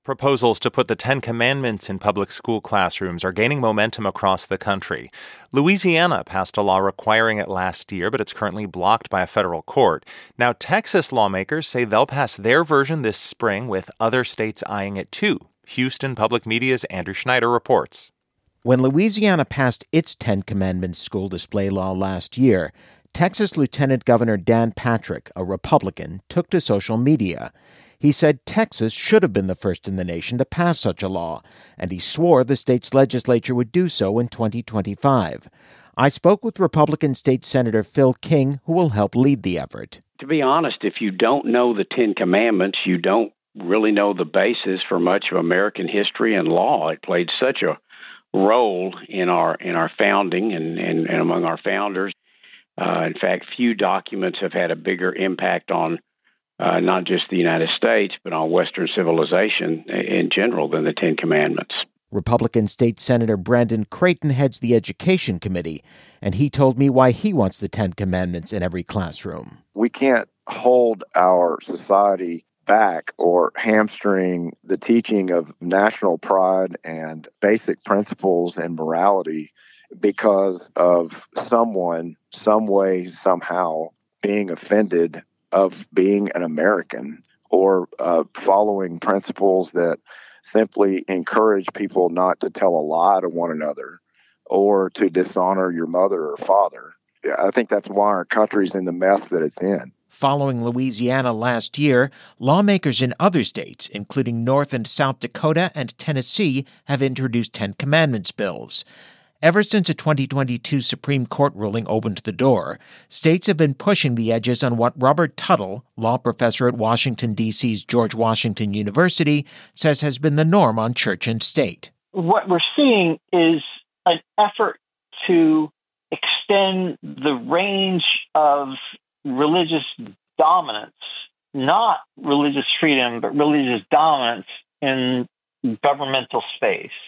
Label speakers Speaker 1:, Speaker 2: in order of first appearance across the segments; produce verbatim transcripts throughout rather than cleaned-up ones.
Speaker 1: Proposals to put the Ten Commandments in public school classrooms are gaining momentum across the country. Louisiana passed a law requiring it last year, but it's currently blocked by a federal court. Now, Texas lawmakers say they'll pass their version this spring, with other states eyeing it too. Houston Public Media's Andrew Schneider reports.
Speaker 2: When Louisiana passed its Ten Commandments school display law last year, Texas Lieutenant Governor Dan Patrick, a Republican, took to social media. He said Texas should have been the first in the nation to pass such a law, and he swore the state's legislature would do so in twenty twenty-five. I spoke with Republican State Senator Phil King, who will help lead the effort.
Speaker 3: To be honest, if you don't know the Ten Commandments, you don't really know the basis for much of American history and law. It played such a role in our in our founding and, and, and among our founders. Uh, in fact, few documents have had a bigger impact on Uh, not just the United States, but on Western civilization in general than the Ten Commandments.
Speaker 2: Republican State Senator Brandon Creighton heads the Education Committee, and he told me why he wants the Ten Commandments in every classroom.
Speaker 4: We can't hold our society back or hamstring the teaching of national pride and basic principles and morality because of someone, some way, somehow being offended of being an American or uh, following principles that simply encourage people not to tell a lie to one another or to dishonor your mother or father. I think that's why our country's in the mess that it's in.
Speaker 2: Following Louisiana last year, lawmakers in other states, including North and South Dakota and Tennessee, have introduced Ten Commandments bills. Ever since a twenty twenty-two Supreme Court ruling opened the door, states have been pushing the edges on what Robert Tuttle, law professor at Washington, D C's George Washington University, says has been the norm on church and state.
Speaker 5: What we're seeing is an effort to extend the range of religious dominance, not religious freedom, but religious dominance in governmental space.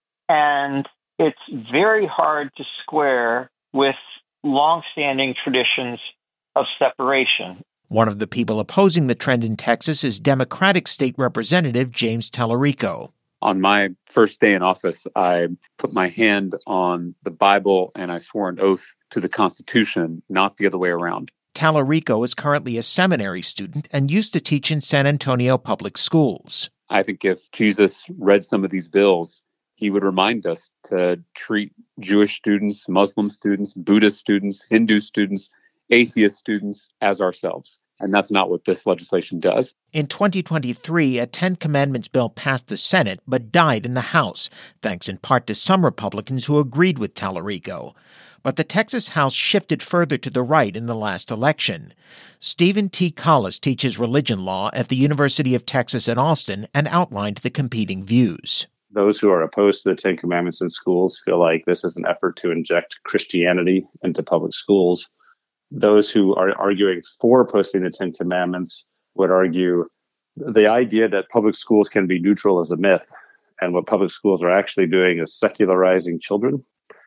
Speaker 5: And it's very hard to square with longstanding traditions of separation.
Speaker 2: One of the people opposing the trend in Texas is Democratic State Representative James Tallarico.
Speaker 6: On my first day in office, I put my hand on the Bible and I swore an oath to the Constitution, not the other way around.
Speaker 2: Tallarico is currently a seminary student and used to teach in San Antonio public schools.
Speaker 6: I think if Jesus read some of these bills, he would remind us to treat Jewish students, Muslim students, Buddhist students, Hindu students, atheist students as ourselves. And that's not what this legislation does.
Speaker 2: In twenty twenty-three, a Ten Commandments bill passed the Senate but died in the House, thanks in part to some Republicans who agreed with Tallarico. But the Texas House shifted further to the right in the last election. Stephen T. Collis teaches religion law at the University of Texas at Austin and outlined the competing views.
Speaker 7: Those who are opposed to the Ten Commandments in schools feel like this is an effort to inject Christianity into public schools. Those who are arguing for posting the Ten Commandments would argue the idea that public schools can be neutral is a myth. And what public schools are actually doing is secularizing children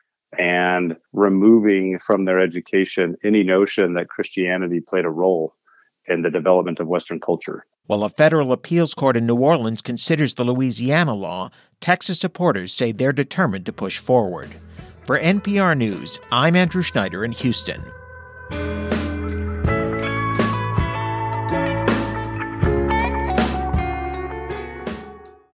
Speaker 7: and removing from their education any notion that Christianity played a role in the development of Western culture.
Speaker 2: While a federal appeals court in New Orleans considers the Louisiana law, Texas supporters say they're determined to push forward. For N P R News, I'm Andrew Schneider in Houston.